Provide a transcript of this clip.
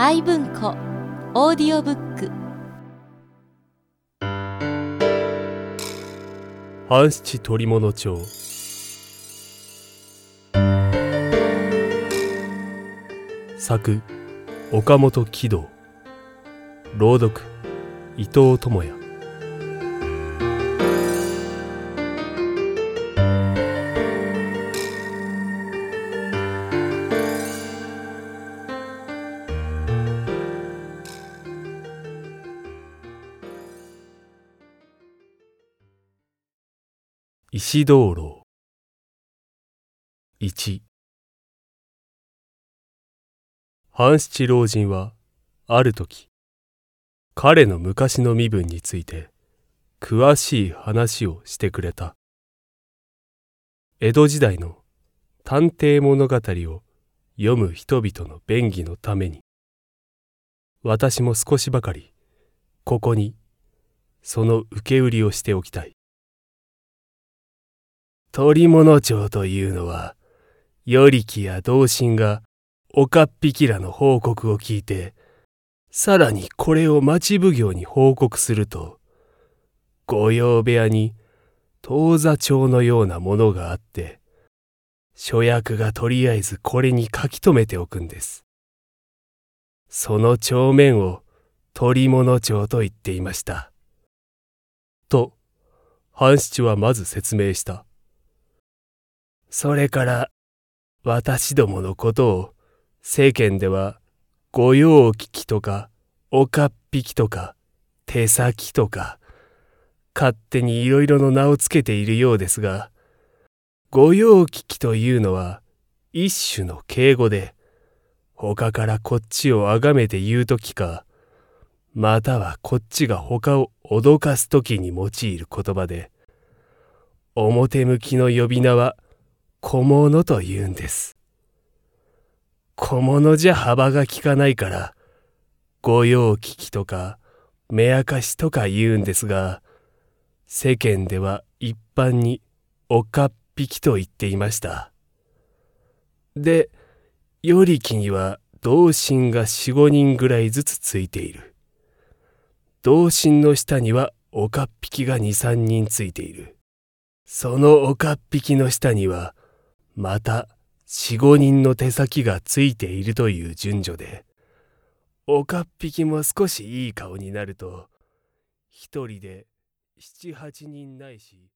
愛文庫オーディオブック半七捕物帳。作岡本喜道、朗読伊藤智也。石灯籠。1。半七老人はある時、彼の昔の身分について詳しい話をしてくれた。江戸時代の探偵物語を読む人々の便宜のために、私も少しばかりここにその受け売りをしておきたい。捕物帳というのは、与力や同心が岡っ引きらの報告を聞いて、さらにこれを町奉行に報告すると、御用部屋に当座帳のようなものがあって、諸役がとりあえずこれに書き留めておくんです。その帳面を捕物帳と言っていました。と、半七はまず説明した。それから私どものことを世間では御用聞きとか岡っ引きとか手先とか勝手にいろいろの名をつけているようですが、御用聞きというのは一種の敬語で、他からこっちをあがめて言うときか、またはこっちが他を脅かすときに用いる言葉で、表向きの呼び名は小物と言うんです。小物じゃ幅が利かないから、御用聞きとか目明かしとか言うんですが、世間では一般に岡っ引きと言っていました。で、与力には同心が4、5人ぐらいずつついている。同心の下には岡っ引きが2、3人ついている。その岡っ引きの下には、また4、5人の手先がついているという順序で、岡っ引きも少しいい顔になると、一人で7、8人ないし、